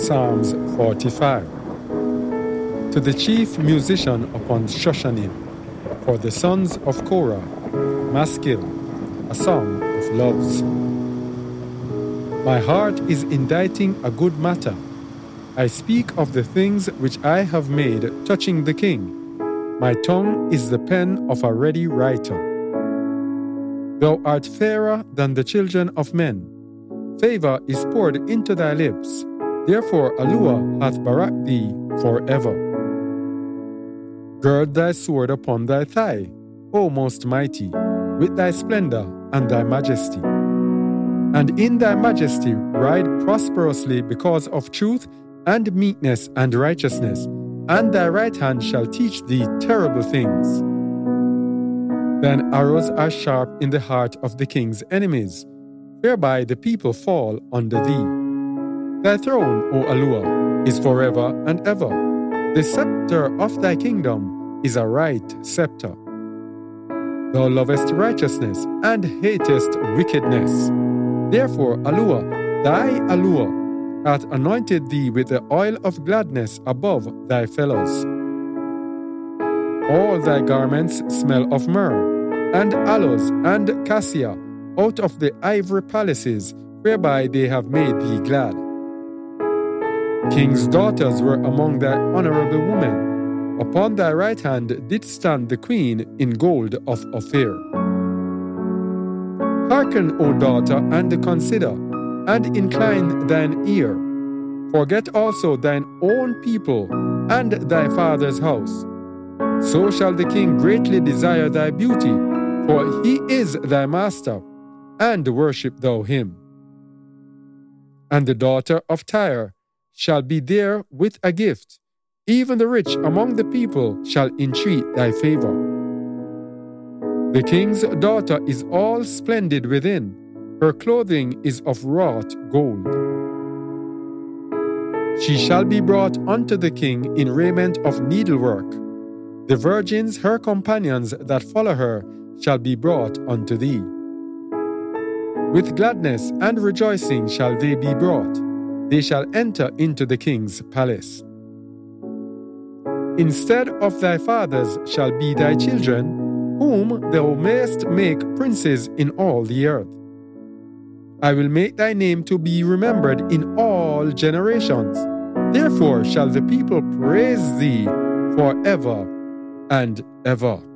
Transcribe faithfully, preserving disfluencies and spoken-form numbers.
Psalms forty-five. To the chief musician upon Shoshanim, for the sons of Korah, Maskil, a song of loves. My heart is inditing a good matter. I speak of the things which I have made touching the king. My tongue is the pen of a ready writer. Thou art fairer than the children of men. Favor is poured into thy lips. Therefore Allure hath baraked thee forever. Gird thy sword upon thy thigh, O most mighty, with thy splendor and thy majesty. And in thy majesty ride prosperously because of truth and meekness and righteousness, and thy right hand shall teach thee terrible things. Thine arrows are sharp in the heart of the king's enemies, whereby the people fall under thee. Thy throne, O Allure, is forever and ever. The scepter of thy kingdom is a right scepter. Thou lovest righteousness and hatest wickedness. Therefore Allure, thy Allure, hath anointed thee with the oil of gladness above thy fellows. All thy garments smell of myrrh, and aloes, and cassia, out of the ivory palaces, whereby they have made thee glad. King's daughters were among thy honorable women. Upon thy right hand did stand the queen in gold of Ophir. Hearken, O daughter, and consider, and incline thine ear. Forget also thine own people and thy father's house. So shall the king greatly desire thy beauty, for he is thy master, and worship thou him. And the daughter of Tyre shall be there with a gift. Even the rich among the people shall entreat thy favor. The king's daughter is all splendid within. Her clothing is of wrought gold. She shall be brought unto the king in raiment of needlework. The virgins, her companions that follow her, shall be brought unto thee. With gladness and rejoicing shall they be brought. They shall enter into the king's palace. Instead of thy fathers shall be thy children, whom thou mayest make princes in all the earth. I will make thy name to be remembered in all generations. Therefore shall the people praise thee forever and ever.